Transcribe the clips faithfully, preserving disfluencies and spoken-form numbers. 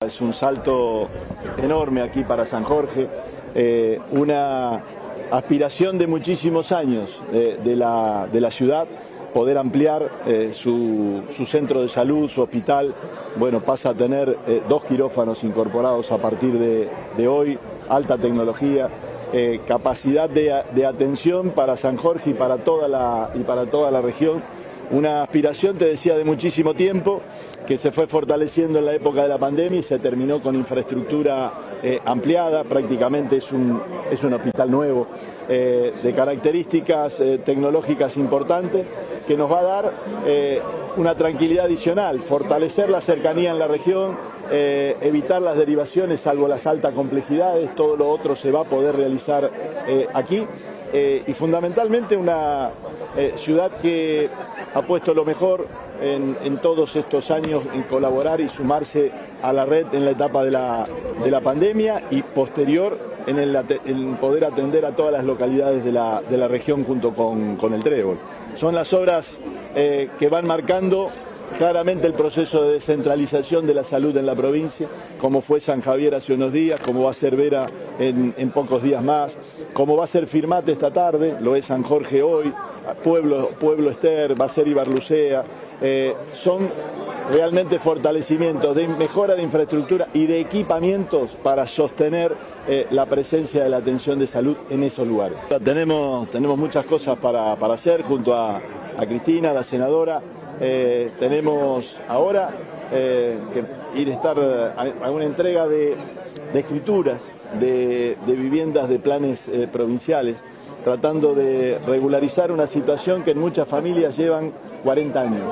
Es un salto enorme aquí para San Jorge, eh, una aspiración de muchísimos años eh, de, la, de la ciudad, poder ampliar eh, su, su centro de salud, su hospital. Bueno, pasa a tener eh, dos quirófanos incorporados a partir de, de hoy, alta tecnología, eh, capacidad de, de atención para San Jorge y para toda la, y para toda la región. Una aspiración, te decía, de muchísimo tiempo, que se fue fortaleciendo en la época de la pandemia y se terminó con infraestructura eh, ampliada. Prácticamente es un, es un hospital nuevo, eh, de características eh, tecnológicas importantes, que nos va a dar eh, una tranquilidad adicional, fortalecer la cercanía en la región, eh, evitar las derivaciones, salvo las altas complejidades. Todo lo otro se va a poder realizar eh, aquí. Eh, y fundamentalmente una eh, ciudad que ha puesto lo mejor en, en todos estos años en colaborar y sumarse a la red en la etapa de la, de la pandemia y posterior en, el, en poder atender a todas las localidades de la, de la región junto con, con el Trébol. Son las obras eh, que van marcando claramente el proceso de descentralización de la salud en la provincia, como fue San Javier hace unos días, como va a ser Vera en, en pocos días más, como va a ser Firmate esta tarde, lo es San Jorge hoy, Pueblo, Pueblo Ester, va a ser Ibarlucea. Eh, son realmente fortalecimientos de mejora de infraestructura y de equipamientos para sostener eh, la presencia de la atención de salud en esos lugares. Tenemos, tenemos muchas cosas para, para hacer junto a, a Cristina, la senadora. Eh, tenemos ahora eh, que ir a estar a, a una entrega de, de escrituras de, de viviendas de planes eh, provinciales, tratando de regularizar una situación que en muchas familias llevan cuarenta años.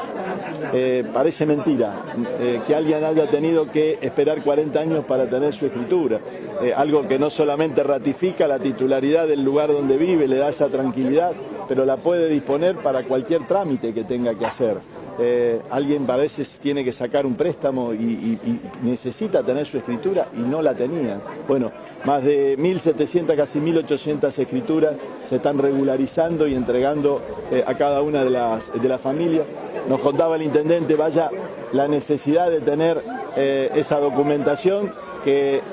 Eh, parece mentira eh, que alguien haya tenido que esperar cuarenta años para tener su escritura, eh, algo que no solamente ratifica la titularidad del lugar donde vive, le da esa tranquilidad, pero la puede disponer para cualquier trámite que tenga que hacer. Eh, alguien a veces tiene que sacar un préstamo y, y, y necesita tener su escritura y no la tenía. Bueno, más de mil setecientas, casi mil ochocientas escrituras se están regularizando y entregando eh, a cada una de las, de las familias. Nos contaba el intendente, vaya, la necesidad de tener eh, esa documentación, que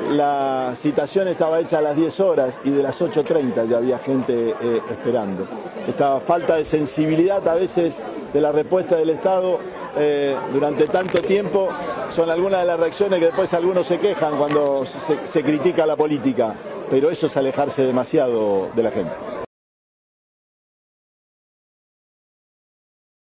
la citación estaba hecha a las diez horas y de las ocho treinta ya había gente eh, esperando. Esta falta de sensibilidad a veces de la respuesta del Estado eh, durante tanto tiempo son algunas de las reacciones que después algunos se quejan cuando se, se critica la política, pero eso es alejarse demasiado de la gente.